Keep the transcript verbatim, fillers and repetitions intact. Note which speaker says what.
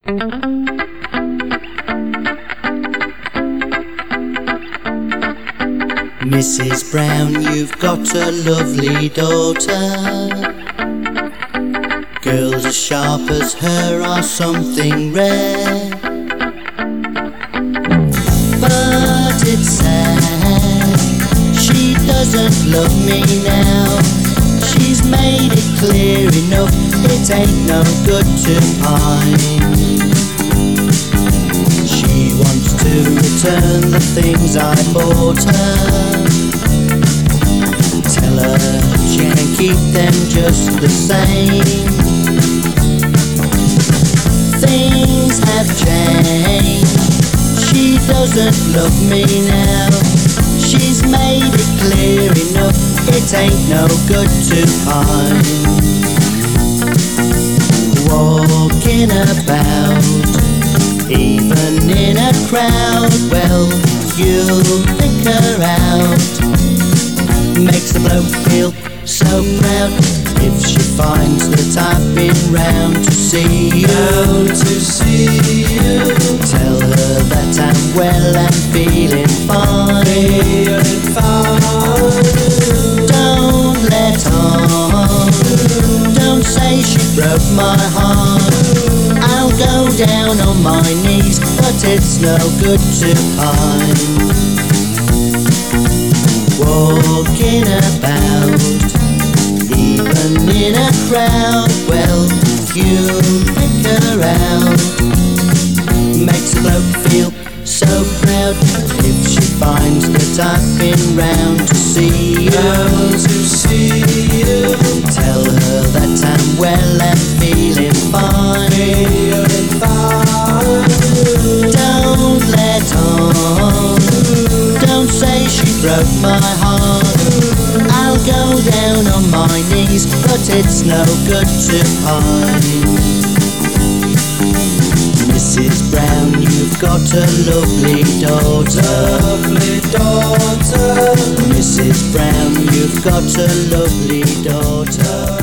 Speaker 1: Missus Brown, you've got a lovely daughter. Girls as sharp as her are something rare. But it's sad, she doesn't love me now. She's made it clear enough, it ain't no good to pine. She wants to return the things I bought her. Tell her she can keep them just the same. Things have changed, she doesn't love me now. She's made it clear enough, it ain't no good to pine. Walking about, even in a crowd, well, you'll pick her out. Makes a bloke feel so proud if she finds that I've been round to see you.
Speaker 2: Round to see you.
Speaker 1: Tell her that I'm well and feeling fine.
Speaker 2: Feeling fine.
Speaker 1: Don't let on, don't say she broke my heart. I'll go down on my knees, but it's no good to pine. Walking about, even in a crowd, well, you pick her out. Makes a bloke feel so proud if she finds that I've been round to see you.
Speaker 2: Round to see you.
Speaker 1: Tell her that I'm well and feeling fine.
Speaker 2: Feeling fine.
Speaker 1: Don't let on, don't say she broke my heart. I'll go down on my knees, but it's no good to pine. Missus Brown, you've got a lovely daughter.
Speaker 2: Lovely daughter.
Speaker 1: Missus Brown, you've got a lovely daughter.